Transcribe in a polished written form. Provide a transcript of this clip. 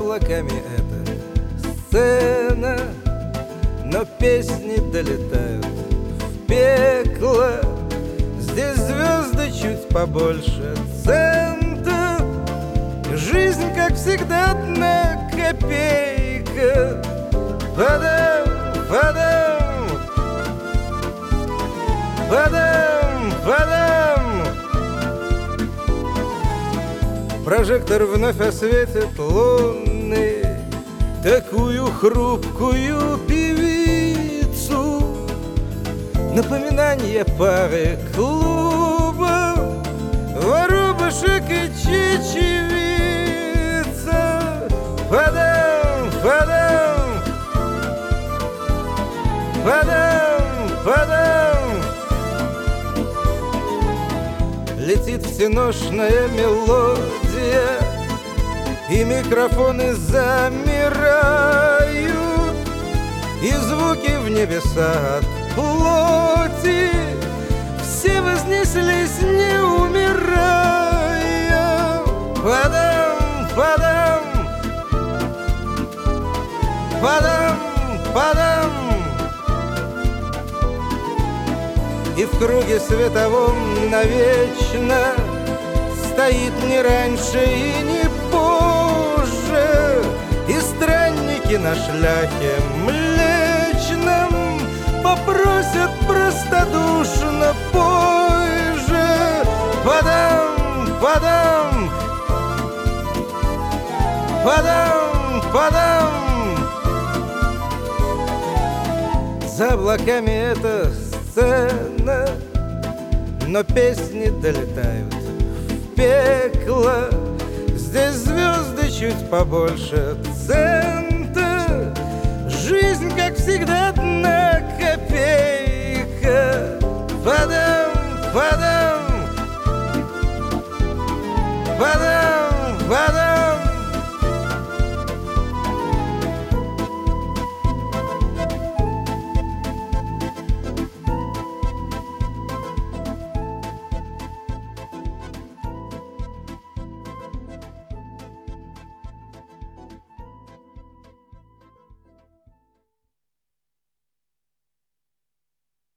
облаками эта сцена, но песни долетают в пекло. Здесь звезды чуть побольше цента. Жизнь, как всегда, одна копейка. Падам, падам, падам, падам. Прожектор вновь осветит луны такую хрупкую певицу. Напоминание пары клубов, воробушек и чечевица. Падам, падам, падам, падам. Летит всеношная мелодия, и микрофоны замирают, и звуки в небеса от плоти все вознеслись, не умирая. Падам, падам, падам, падам. И в круге световом навечно стоит не раньше и не позже, и странники на шляхе млечном попросят простодушно: пой же. Падам, падам, падам, падам. За облаками эта сцена, но песни долетают в пекло. Здесь звезды чуть побольше цента. Жизнь, как всегда, одна копейка. Падам, падам.